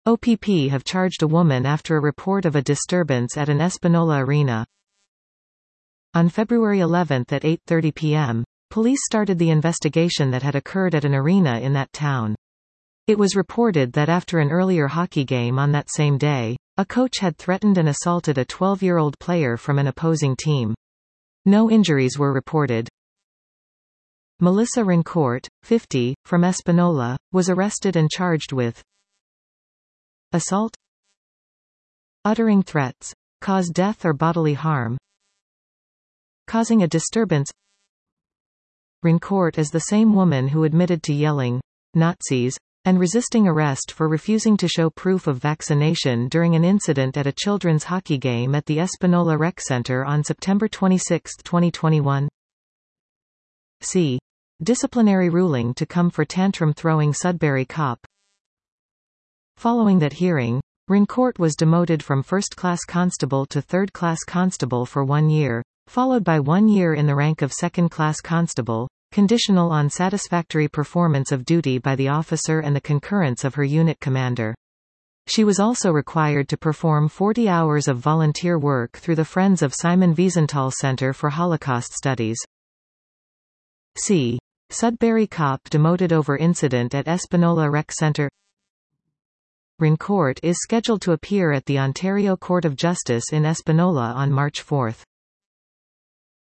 OPP have charged a woman after a report of a disturbance at an Espanola arena. On February 11 at 8:30 p.m., police started the investigation that had occurred at an arena in that town. It was reported that after an earlier hockey game on that same day, a coach had threatened and assaulted a 12-year-old player from an opposing team. No injuries were reported. Melissa Rincourt, 50, from Espanola, was arrested and charged with assault, uttering threats, cause death or bodily harm, causing a disturbance. Rincourt is the same woman who admitted to yelling Nazis and resisting arrest for refusing to show proof of vaccination during an incident at a children's hockey game at the Espanola Rec Center on September 26, 2021. C. Disciplinary ruling to come for tantrum-throwing Sudbury cop. Following that hearing, Rincourt was demoted from first-class constable to third-class constable for 1 year, followed by 1 year in the rank of second-class constable, conditional on satisfactory performance of duty by the officer and the concurrence of her unit commander. She was also required to perform 40 hours of volunteer work through the Friends of Simon Wiesenthal Center for Holocaust Studies. C. Sudbury cop demoted over incident at Espanola Rec Center. Rincourt is scheduled to appear at the Ontario Court of Justice in Espanola on March 4.